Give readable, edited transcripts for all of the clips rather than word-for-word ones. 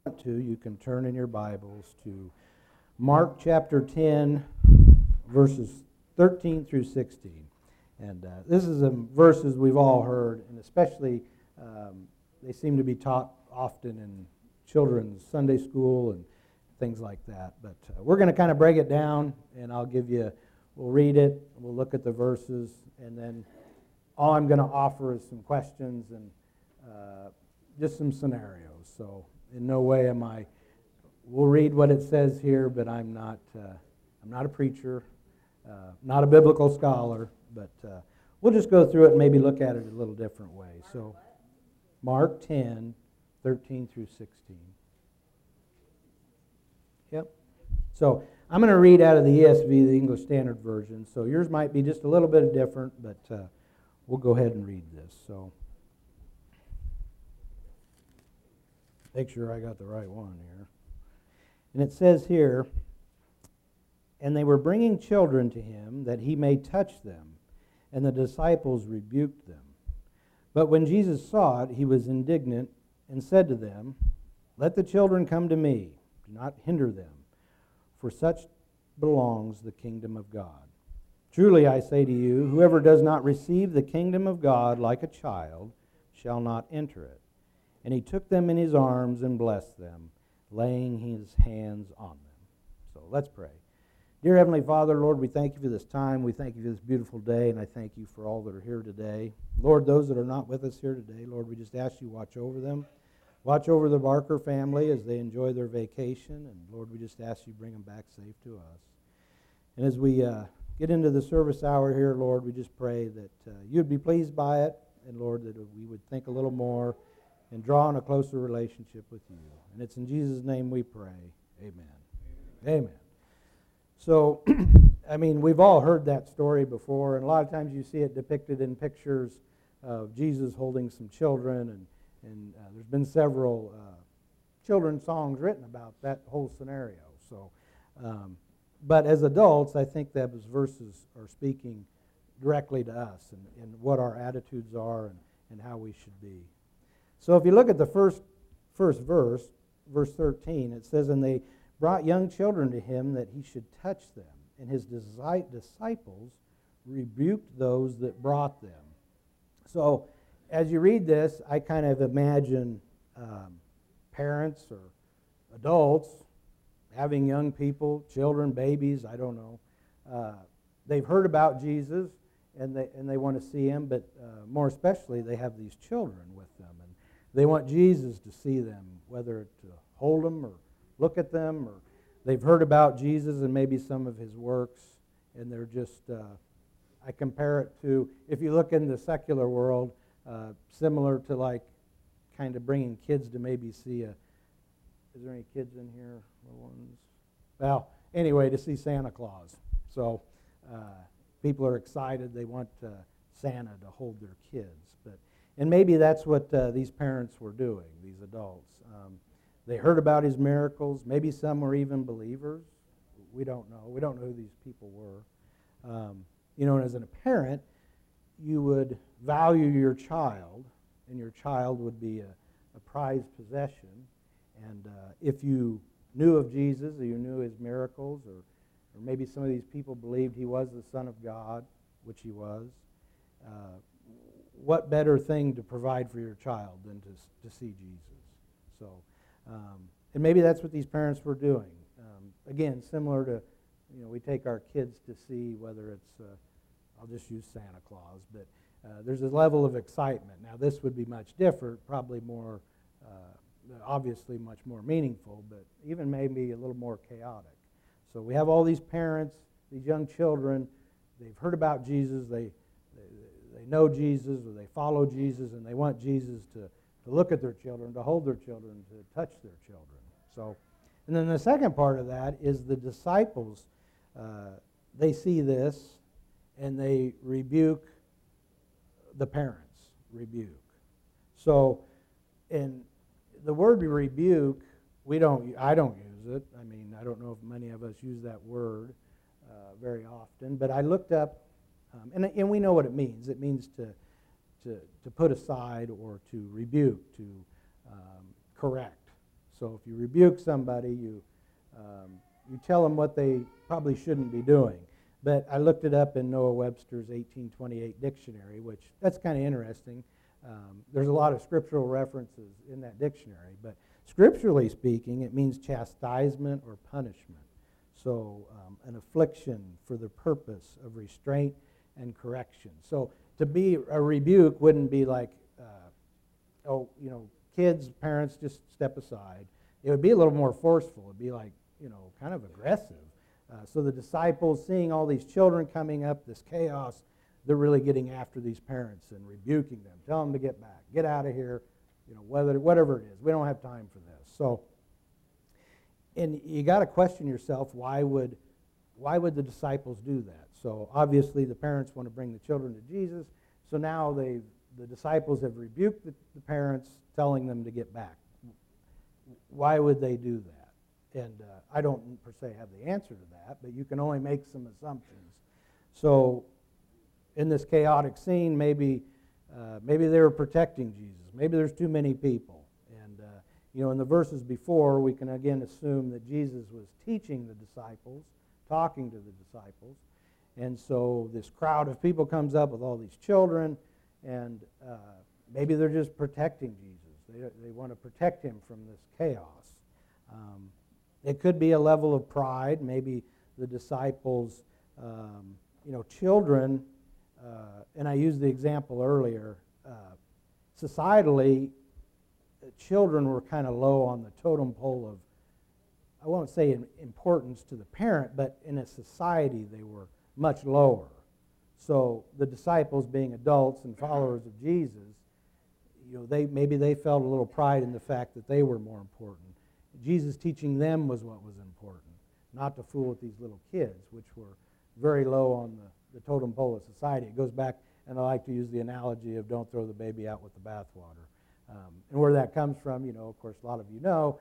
to, you can turn in your Bibles to Mark chapter 10, verses 13 through 16. And this is verses we've all heard, and especially they seem to be taught often in children's Sunday school and things like that. But we're going to kind of break it down, and we'll read it, we'll look at the verses, and then all I'm going to offer is some questions and just some scenarios. So in no way we'll read what it says here, but I'm not a preacher, not a biblical scholar, but we'll just go through it and maybe look at it a little different way. So Mark 10, 13 through 16. Yep. So I'm going to read out of the ESV, the English Standard Version. So yours might be just a little bit different, but we'll go ahead and read this. So make sure I got the right one here. And it says here, "And they were bringing children to him that he may touch them, and the disciples rebuked them. But when Jesus saw it, he was indignant and said to them, 'Let the children come to me, do not hinder them, for such belongs the kingdom of God. Truly I say to you, whoever does not receive the kingdom of God like a child shall not enter it.' And he took them in his arms and blessed them, laying his hands on them." So let's pray. Dear Heavenly Father, Lord, we thank you for this time. We thank you for this beautiful day, and I thank you for all that are here today. Lord, those that are not with us here today, Lord, we just ask you watch over them. Watch over the Barker family as they enjoy their vacation, and Lord, we just ask you bring them back safe to us. And as we get into the service hour here, Lord, we just pray that you'd be pleased by it, and Lord, that we would think a little more and draw on a closer relationship with you. And it's in Jesus' name we pray. Amen. Amen. So, we've all heard that story before, and a lot of times you see it depicted in pictures of Jesus holding some children, and there's been several children's songs written about that whole scenario. So, but as adults, I think that those verses are speaking directly to us and what our attitudes are and how we should be. So if you look at the first verse, verse 13, it says, "And they brought young children to him that he should touch them. And his disciples rebuked those that brought them." So as you read this, I kind of imagine parents or adults having young people, children, babies, I don't know. They've heard about Jesus and they want to see him, but more especially they have these children with them. And they want Jesus to see them, whether to hold them or look at them, or they've heard about Jesus and maybe some of his works, and they're just, I compare it to, if you look in the secular world, similar to like kind of bringing kids to maybe see is there any kids in here? Little ones? Well, anyway, to see Santa Claus. So people are excited. They want Santa to hold their kids. And maybe that's what these parents were doing, these adults. They heard about his miracles. Maybe some were even believers. We don't know. We don't know who these people were. And as a parent, you would value your child, and your child would be a prized possession. And if you knew of Jesus, or you knew his miracles, or maybe some of these people believed he was the Son of God, which he was, what better thing to provide for your child than to see Jesus? So, and maybe that's what these parents were doing. Again, similar to, we take our kids to see whether it's, I'll just use Santa Claus, but there's a level of excitement. Now, this would be much different, probably more, obviously much more meaningful, but even maybe a little more chaotic. So we have all these parents, these young children, they've heard about Jesus, they know Jesus, or they follow Jesus, and they want Jesus to look at their children, to hold their children, to touch their children. So, and then the second part of that is the disciples. They see this, and they rebuke the parents. Rebuke. So, and the word rebuke, I don't use it. I don't know if many of us use that word very often, but I looked up. And we know what it means. It means to put aside or to rebuke, to correct. So if you rebuke somebody, you tell them what they probably shouldn't be doing. But I looked it up in Noah Webster's 1828 dictionary, which that's kind of interesting. There's a lot of scriptural references in that dictionary, but scripturally speaking, it means chastisement or punishment. So an affliction for the purpose of restraint and correction. So to be a rebuke wouldn't be like, kids, parents, just step aside. It would be a little more forceful. It would be like, kind of aggressive. So the disciples, seeing all these children coming up, this chaos, they're really getting after these parents and rebuking them. Tell them to get back. Get out of here. Whatever it is. We don't have time for this. So, and you got to question yourself, why would the disciples do that? So obviously the parents want to bring the children to Jesus. So now the disciples have rebuked the parents, telling them to get back. Why would they do that? And I don't per se have the answer to that, but you can only make some assumptions. So in this chaotic scene, maybe they were protecting Jesus. Maybe there's too many people. And, in the verses before, we can again assume that Jesus was teaching the disciples, talking to the disciples. And so this crowd of people comes up with all these children, and maybe they're just protecting Jesus. They want to protect him from this chaos. It could be a level of pride. Maybe the disciples, children, and I used the example earlier, societally, children were kind of low on the totem pole of, I won't say in importance to the parent, but in a society they were much lower. So the disciples, being adults and followers of Jesus, maybe they felt a little pride in the fact that they were more important. Jesus teaching them was what was important, not to fool with these little kids, which were very low on the totem pole of society. It goes back, and I like to use the analogy of don't throw the baby out with the bathwater. And where that comes from, of course, a lot of you know,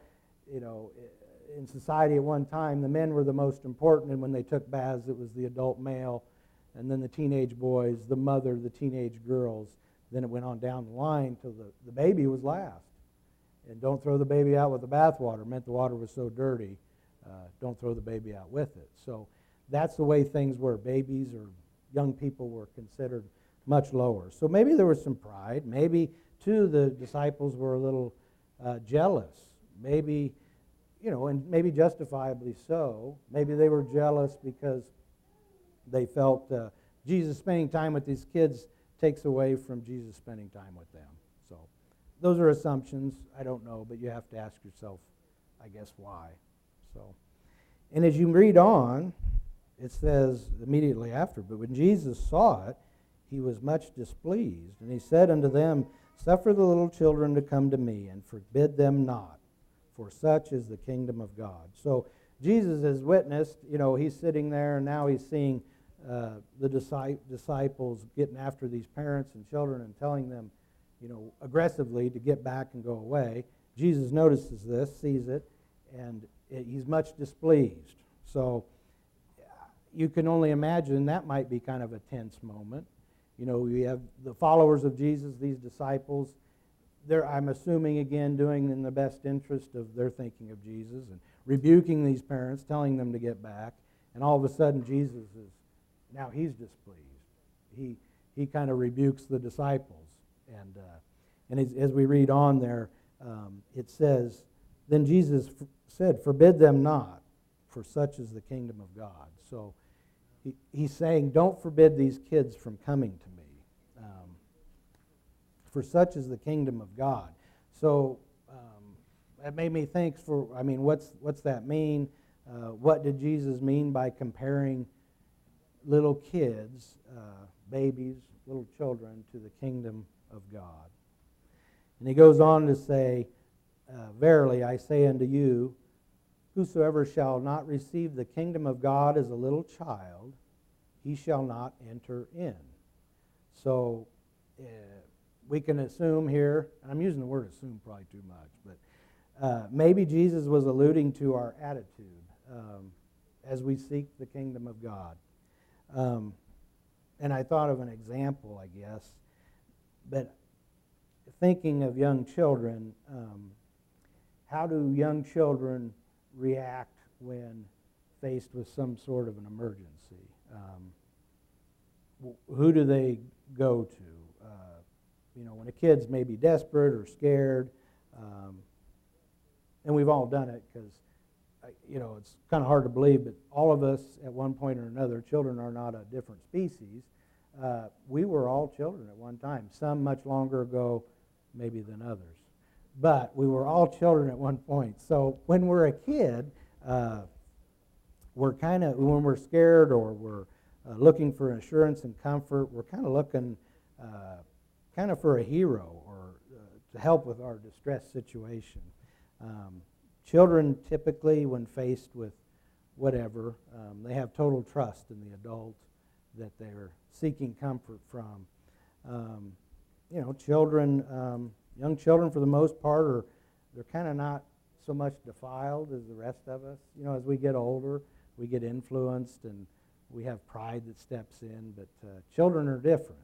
in society at one time, the men were the most important, and when they took baths, it was the adult male, and then the teenage boys, the mother, the teenage girls. Then it went on down the line till the baby was last. And don't throw the baby out with the bathwater. Meant the water was so dirty, don't throw the baby out with it. So that's the way things were. Babies or young people were considered much lower. So maybe there was some pride. Maybe, too, the disciples were a little jealous. Maybe, and maybe justifiably so. Maybe they were jealous because they felt Jesus spending time with these kids takes away from Jesus spending time with them. So those are assumptions. I don't know, but you have to ask yourself, I guess, why. So, and as you read on, it says immediately after, but when Jesus saw it, he was much displeased, and he said unto them, Suffer the little children to come to me, and forbid them not, for such is the kingdom of God. So Jesus has witnessed, he's sitting there, and now he's seeing the disciples getting after these parents and children and telling them, aggressively to get back and go away. Jesus notices this, sees it, and he's much displeased. So you can only imagine that might be kind of a tense moment. We have the followers of Jesus, these disciples. They're, I'm assuming, again, doing in the best interest of their thinking of Jesus and rebuking these parents, telling them to get back. And all of a sudden, Jesus is, now he's displeased. He kind of rebukes the disciples. And as we read on there, it says, Then Jesus said, Forbid them not, for such is the kingdom of God. So he's saying, don't forbid these kids from coming to me. For such is the kingdom of God. So that made me think, what's that mean? What did Jesus mean by comparing little kids, babies, little children, to the kingdom of God? And he goes on to say, Verily I say unto you, whosoever shall not receive the kingdom of God as a little child, he shall not enter in. So we can assume here, and I'm using the word assume probably too much, but maybe Jesus was alluding to our attitude as we seek the kingdom of God. And I thought of an example, I guess, but thinking of young children, how do young children react when faced with some sort of an emergency? Who do they go to? When a kid's maybe desperate or scared, and we've all done it because, it's kind of hard to believe, but all of us at one point or another, children are not a different species. We were all children at one time, some much longer ago maybe than others. But we were all children at one point. So when we're a kid, when we're scared or we're looking for assurance and comfort, we're kind of looking for a hero or to help with our distress situation. Children typically, when faced with whatever, they have total trust in the adult that they're seeking comfort from. Young children for the most part they're kind of not so much defiled as the rest of us. As we get older, we get influenced and we have pride that steps in, but children are different.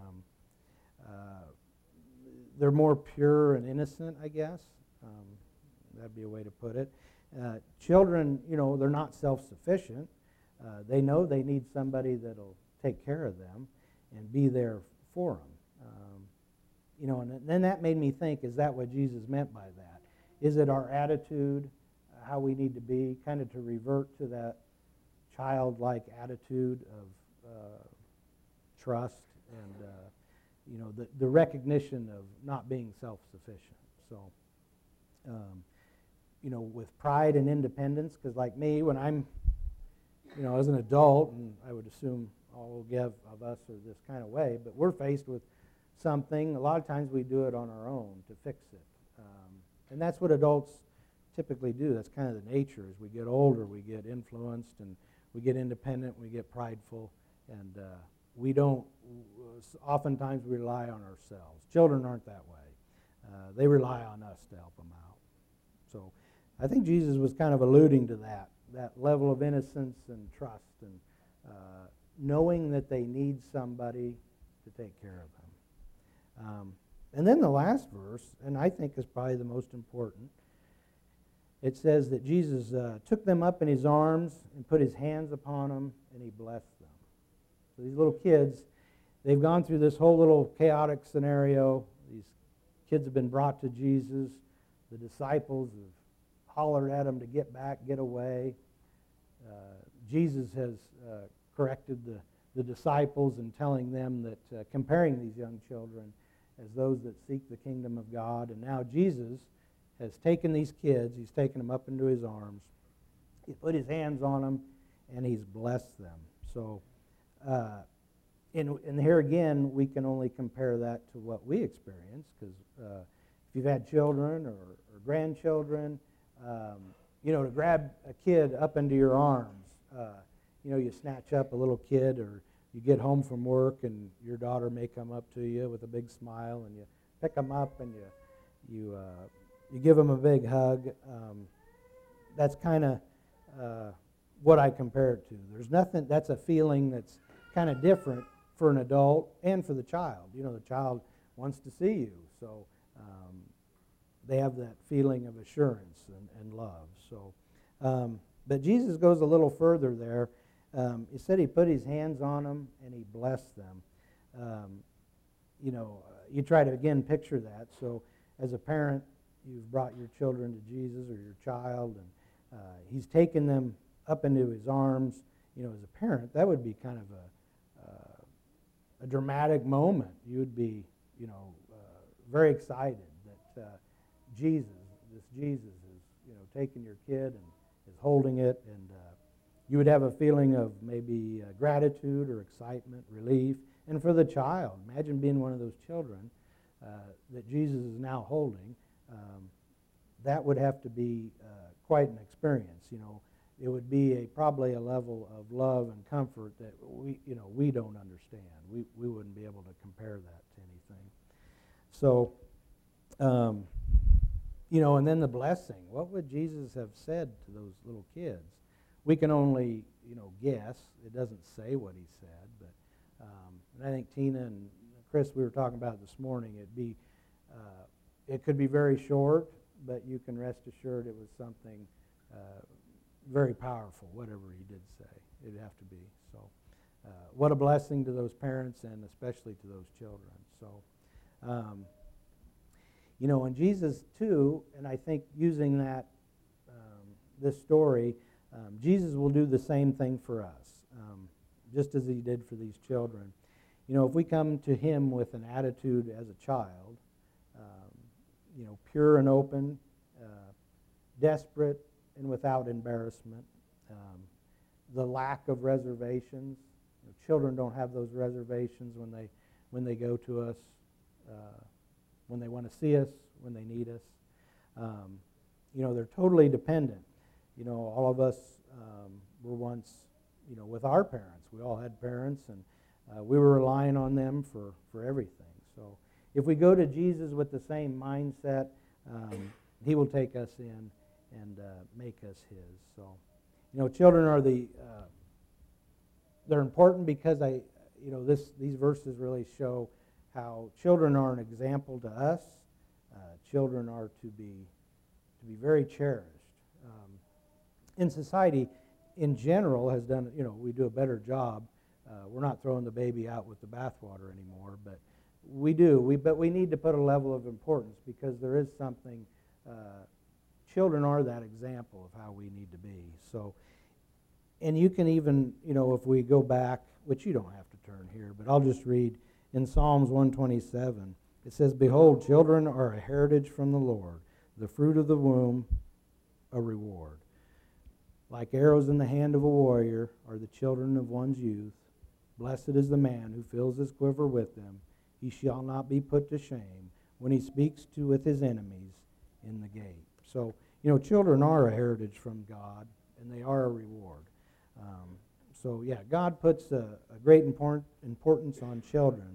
They're more pure and innocent, I guess. That'd be a way to put it. Children, they're not self-sufficient. They know they need somebody that'll take care of them and be there for them. And then that made me think, is that what Jesus meant by that? Is it our attitude, how we need to be, kind of to revert to that childlike attitude of trust and the recognition of not being self-sufficient. So, with pride and independence, because like me, when I'm, as an adult, and I would assume all of us are this kind of way, but we're faced with something, a lot of times we do it on our own to fix it. And that's what adults typically do. That's kind of the nature. As we get older, we get influenced and we get independent, we get prideful, and we don't, oftentimes we rely on ourselves. Children aren't that way. They rely on us to help them out. So I think Jesus was kind of alluding to that level of innocence and trust and knowing that they need somebody to take care of them. And then the last verse, and I think is probably the most important, it says that Jesus took them up in his arms and put his hands upon them, and he blessed them. So these little kids, they've gone through this whole little chaotic scenario. These kids have been brought to Jesus. The disciples have hollered at them to get back, get away. Jesus has corrected the disciples and telling them that, comparing these young children as those that seek the kingdom of God. And now Jesus has taken these kids, he's taken them up into his arms, he put his hands on them, and he's blessed them. So, and here again, we can only compare that to what we experience, because if you've had children or grandchildren, to grab a kid up into your arms, you snatch up a little kid, or you get home from work and your daughter may come up to you with a big smile, and you pick them up and you give them a big hug. That's kind of what I compare it to. There's nothing, that's a feeling that's kind of different for an adult and for the child. The child wants to see you, so they have that feeling of assurance and love. So, but Jesus goes a little further there. He said he put his hands on them and he blessed them. You try to, again, picture that. So as a parent, you've brought your children to Jesus or your child, and he's taken them up into his arms. As a parent, that would be kind of a dramatic moment. You would be, very excited that Jesus is, taking your kid and is holding it, and you would have a feeling of maybe gratitude or excitement, relief. And for the child, imagine being one of those children that Jesus is now holding. That would have to be quite an experience. It would be probably a level of love and comfort that we don't understand. We wouldn't be able to compare that to anything. So, and then the blessing. What would Jesus have said to those little kids? We can only, guess. It doesn't say what he said, but and I think Tina and Chris, we were talking about it this morning. It could be very short, but you can rest assured it was something very powerful, whatever he did say. It'd have to be. So what a blessing to those parents and especially to those children. So, and Jesus too, and I think using that, this story, Jesus will do the same thing for us, just as he did for these children. If we come to him with an attitude as a child, pure and open, desperate and without embarrassment, the lack of reservations. Children don't have those reservations when they go to us, when they want to see us, when they need us. They're totally dependent. All of us were once, with our parents. We all had parents, and we were relying on them for everything. So if we go to Jesus with the same mindset, he will take us in and make us his. So, children are they're important because these verses really show how children are an example to us. Children are to be very cherished. In society, in general, has done, we do a better job. We're not throwing the baby out with the bathwater anymore, but we do. But we need to put a level of importance because there is something. Children are that example of how we need to be. So, and you can even, if we go back, which you don't have to turn here, but I'll just read in Psalms 127. It says, "Behold, children are a heritage from the Lord, the fruit of the womb, a reward. Like arrows in the hand of a warrior are the children of one's youth. Blessed is the man who fills his quiver with them. He shall not be put to shame when he speaks with his enemies in the gate." So, children are a heritage from God, and they are a reward. God puts a great importance on children.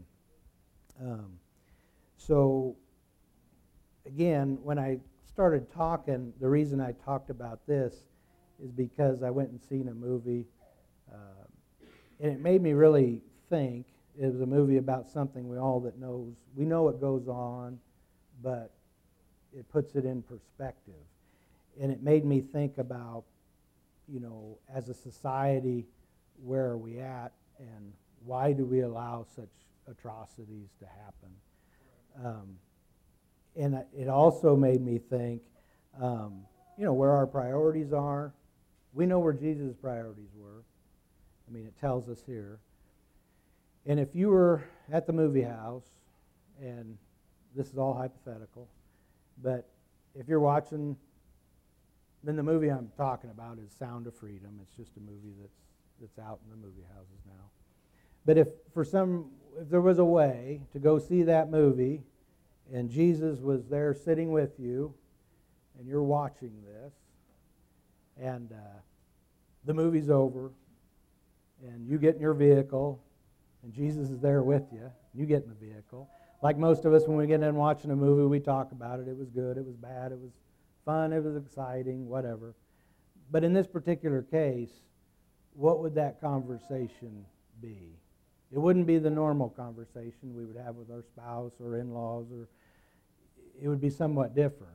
Again, when I started talking, the reason I talked about this is because I went and seen a movie, and it made me really think. It was a movie about something we know what goes on, but it puts it in perspective. And it made me think about, as a society, where are we at and why do we allow such atrocities to happen? And it also made me think, where our priorities are. We know where Jesus' priorities were. It tells us here. And if you were at the movie house, and this is all hypothetical, but if you're watching, then the movie I'm talking about is Sound of Freedom. It's just a movie that's out in the movie houses now. But if there was a way to go see that movie, and Jesus was there sitting with you, and you're watching this, and the movie's over, and you get in your vehicle, and Jesus is there with you, you get in the vehicle. Like most of us, when we get in watching a movie, we talk about it. It was good, it was bad, it was fun, it was exciting, whatever. But in this particular case, what would that conversation be? It wouldn't be the normal conversation we would have with our spouse or in-laws, or it would be somewhat different.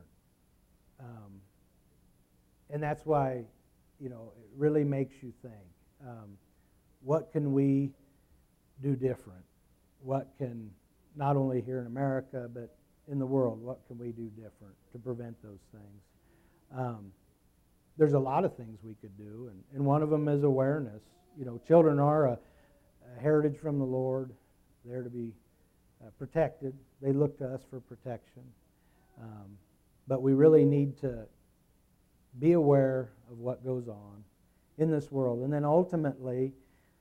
And that's why, it really makes you think, what can we do different? What can, not only here in America, but in the world, what can we do different to prevent those things? There's a lot of things we could do, and one of them is awareness. Children are a heritage from the Lord. They're to be protected. They look to us for protection. But we really need to be aware of what goes on in this world. And then ultimately,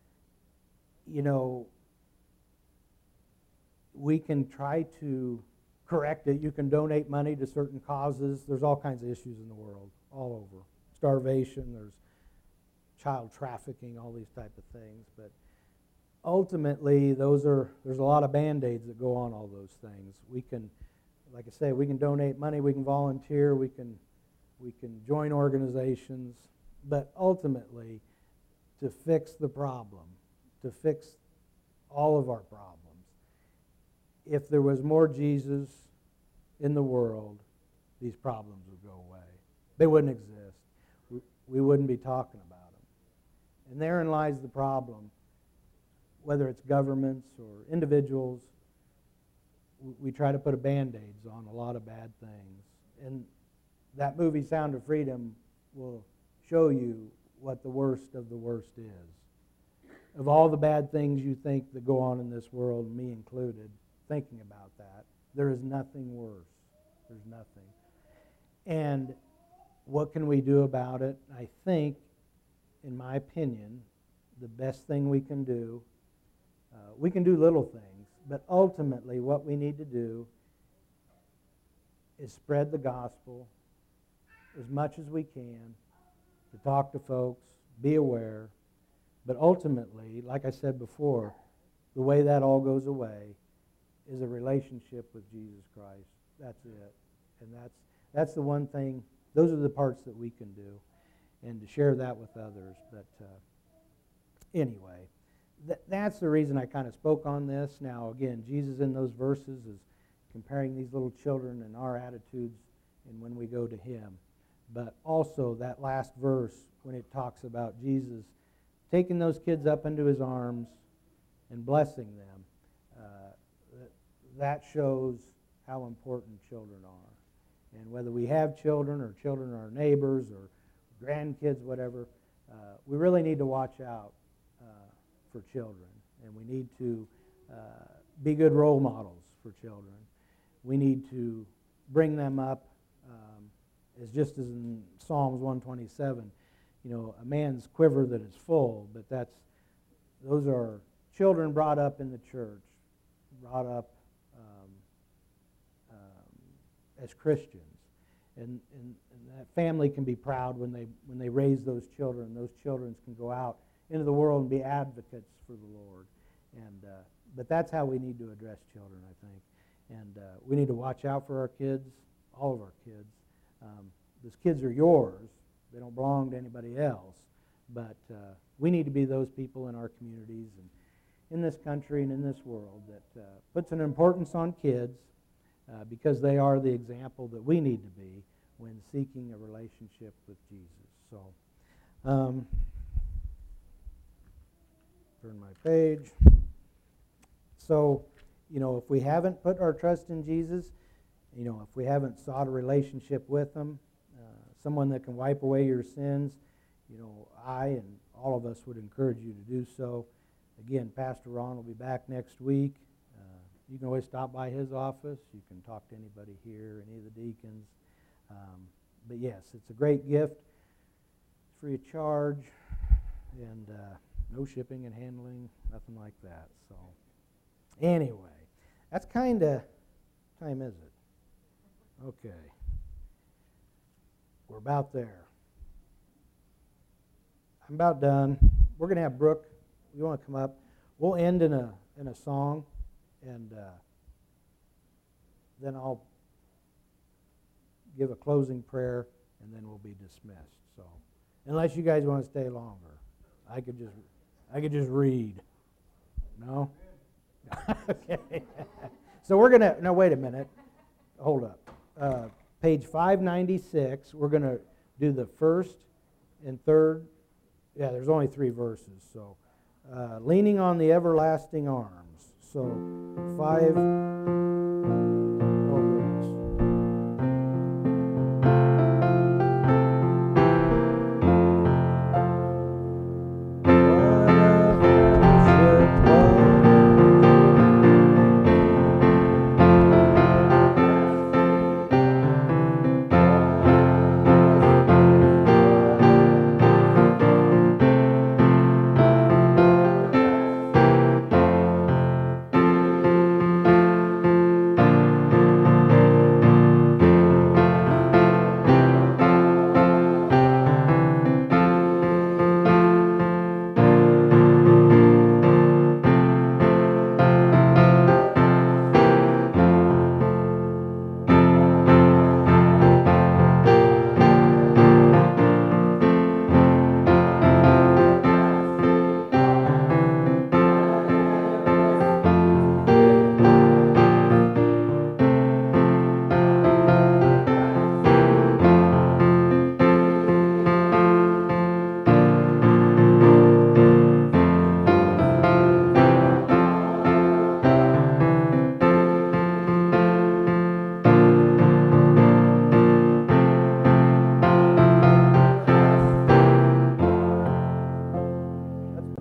we can try to correct it. You can donate money to certain causes. There's all kinds of issues in the world, all over. Starvation, there's child trafficking, all these type of things. But ultimately, there's a lot of Band-Aids that go on all those things. We can, like I say, we can donate money, we can volunteer, we can join organizations, but ultimately, to fix the problem, to fix all of our problems, if there was more Jesus in the world, these problems would go away. They wouldn't exist. We wouldn't be talking about them. And therein lies the problem. Whether it's governments or individuals, we try to put a Band-Aids on a lot of bad things. And that movie, Sound of Freedom, will show you what the worst of the worst is. Of all the bad things you think that go on in this world, me included, thinking about that, there is nothing worse. There's nothing. And what can we do about it? I think, in my opinion, the best thing we can do little things, but ultimately what we need to do is spread the gospel as much as we can, to talk to folks, be aware, but ultimately, like I said before, the way that all goes away is a relationship with Jesus Christ. That's it. And that's the one thing, those are the parts that we can do, and to share that with others. But anyway, that's the reason I kind of spoke on this. Now, again, Jesus in those verses is comparing these little children and our attitudes and when we go to Him. But also that last verse when it talks about Jesus taking those kids up into His arms and blessing them, that shows how important children are. And whether we have children or children are our neighbors or grandkids, whatever, we really need to watch out for children. And we need to be good role models for children. We need to bring them up as just as in Psalms 127, a man's quiver that is full, but those are children brought up in the church, brought up as Christians. And that family can be proud when they raise those children. Those children can go out into the world and be advocates for the Lord. But that's how we need to address children, I think. And we need to watch out for our kids, all of our kids. Those kids are yours. They don't belong to anybody else. But we need to be those people in our communities and in this country and in this world that puts an importance on kids because they are the example that we need to be when seeking a relationship with Jesus. So, turn my page. So, if we haven't put our trust in Jesus, if we haven't sought a relationship with Him, someone that can wipe away your sins, I and all of us would encourage you to do so. Again, Pastor Ron will be back next week. You can always stop by his office. You can talk to anybody here, any of the deacons. But yes, it's a great gift. It's free of charge, and no shipping and handling, nothing like that. So anyway, that's kind of, what time is it? Okay. We're about there. I'm about done. We're going to have Brooke. You want to come up? We'll end in a song, and then I'll give a closing prayer, and then we'll be dismissed. So, unless you guys want to stay longer, I could just read. No? Okay. So we're going to, no, wait a minute. Hold up. Page 596, we're going to do the first and third. Yeah, there's only 3 verses. So, leaning on the everlasting arms. So, 5.